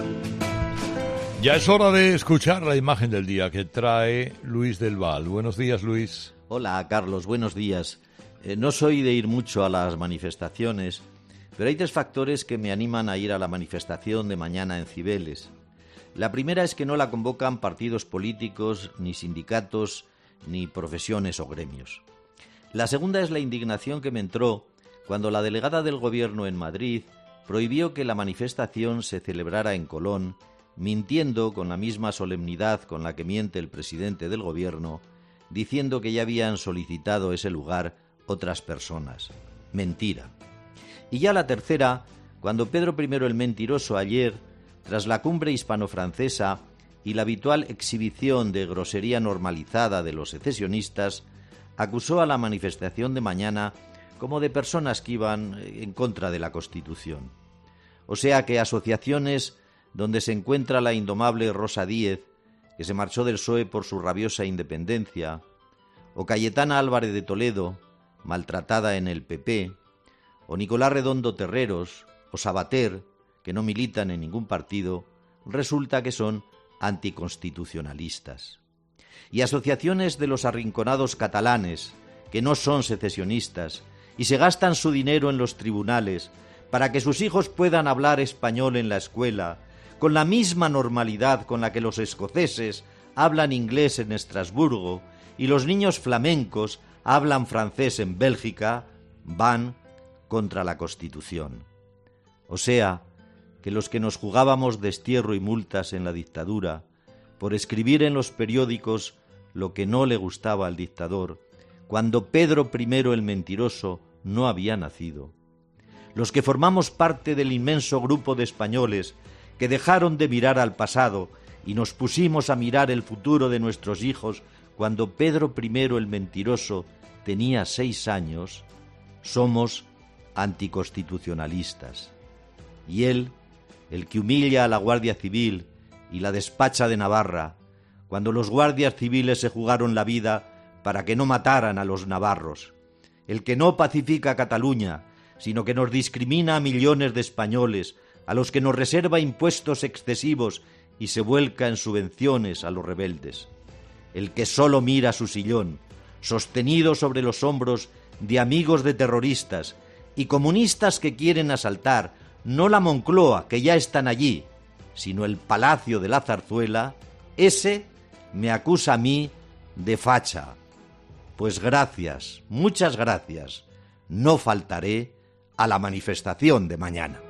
Ya es hora de escuchar la imagen del día que trae Luis del Val. Buenos días, Luis. Hola, Carlos, buenos días. No soy de ir mucho a las manifestaciones, pero hay 3 factores que me animan a ir a la manifestación de mañana en Cibeles. La primera es que no la convocan partidos políticos, ni sindicatos, ni profesiones o gremios. La segunda es la indignación que me entró cuando la delegada del Gobierno en Madrid prohibió que la manifestación se celebrara en Colón, mintiendo con la misma solemnidad con la que miente el presidente del Gobierno, diciendo que ya habían solicitado ese lugar otras personas. Mentira. Y ya la tercera, cuando Pedro I el Mentiroso ayer, tras la cumbre hispano-francesa y la habitual exhibición de grosería normalizada de los secesionistas, acusó a la manifestación de mañana como de personas que iban en contra de la Constitución. O sea que asociaciones donde se encuentra la indomable Rosa Díez, que se marchó del PSOE por su rabiosa independencia, o Cayetana Álvarez de Toledo, maltratada en el PP, o Nicolás Redondo Terreros, o Sabater, que no militan en ningún partido, resulta que son anticonstitucionalistas. Y asociaciones de los arrinconados catalanes, que no son secesionistas, y se gastan su dinero en los tribunales para que sus hijos puedan hablar español en la escuela, con la misma normalidad con la que los escoceses hablan inglés en Estrasburgo y los niños flamencos hablan francés en Bélgica, van contra la Constitución. O sea, que los que nos jugábamos destierro y multas en la dictadura, por escribir en los periódicos lo que no le gustaba al dictador, cuando Pedro I el Mentiroso no había nacido, los que formamos parte del inmenso grupo de españoles que dejaron de mirar al pasado y nos pusimos a mirar el futuro de nuestros hijos cuando Pedro I el Mentiroso tenía 6 años, somos anticonstitucionalistas. Y él, el que humilla a la Guardia Civil y la despacha de Navarra, cuando los guardias civiles se jugaron la vida para que no mataran a los navarros, el que no pacifica Cataluña, sino que nos discrimina a millones de españoles, a los que nos reserva impuestos excesivos y se vuelca en subvenciones a los rebeldes. El que solo mira su sillón, sostenido sobre los hombros de amigos de terroristas y comunistas que quieren asaltar no la Moncloa, que ya están allí, sino el Palacio de la Zarzuela, ese me acusa a mí de facha. Pues gracias, muchas gracias. No faltaré a la manifestación de mañana.